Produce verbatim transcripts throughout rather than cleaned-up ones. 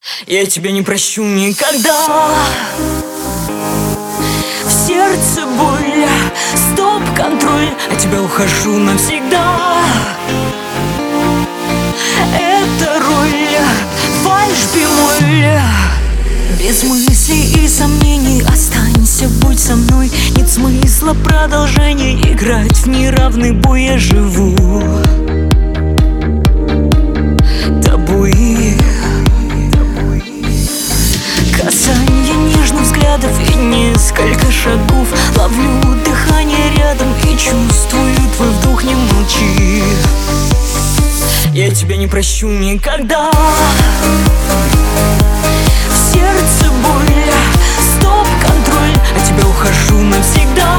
Я тебя не прощу никогда. В сердце боль, стоп-контроль, от тебя ухожу навсегда. Это роль, фальшь-бемоль. Без мыслей и сомнений останься, будь со мной. Нет смысла продолжения играть в неравный бой. Я живу тобой. Касанье нежных взглядов и несколько шагов. Ловлю дыхание рядом и чувствую твой вдох. Не молчи, я тебя не прощу никогда. В сердце боль, стоп-контроль, от тебя ухожу навсегда.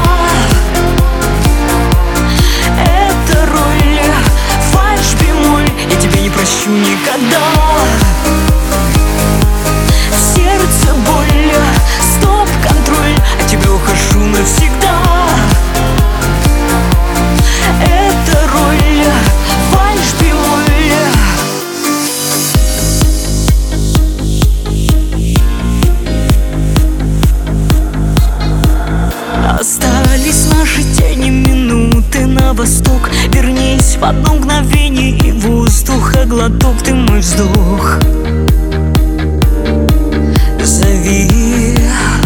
Это роль, фальшь-бемоль, я тебя не прощу никогда. В сердце боль, стоп-контроль, от тебя ухожу навсегда. Это роль, фальшь-бемоль. Остались наши тени, минуты на восток. Вернись в одно мгновение, и воздуха глоток. Ты мой вздох, зови.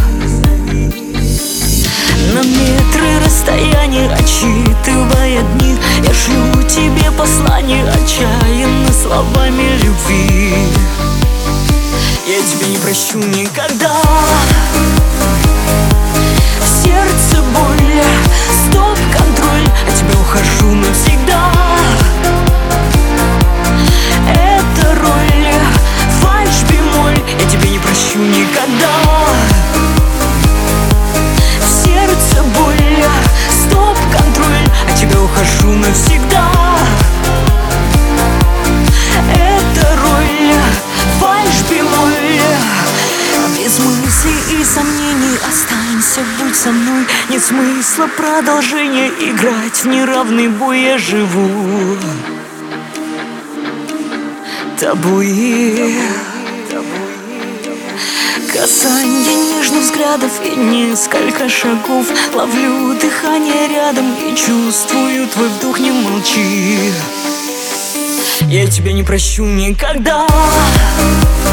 На метры расстояния, отсчитывая дни, я шлю тебе послание, отчаянно словами любви. Я тебя не прощу никогда. В сердце боль, стоп-контроль, от тебя ухожу навсегда. Это роль, фальшь-бемоль, я тебя не прощу никогда. В сердце боль, стоп-контроль, от тебя ухожу навсегда. Это роль, фальшь-бемоль. Без мыслей и сомнений останься, будь со мной. Нет смысла продолжения играть в неравный бой. Я живу тобой. Касанье нежных взглядов и несколько шагов. Ловлю дыхание рядом и чувствую твой вдох. Не молчи, я тебя не прощу никогда.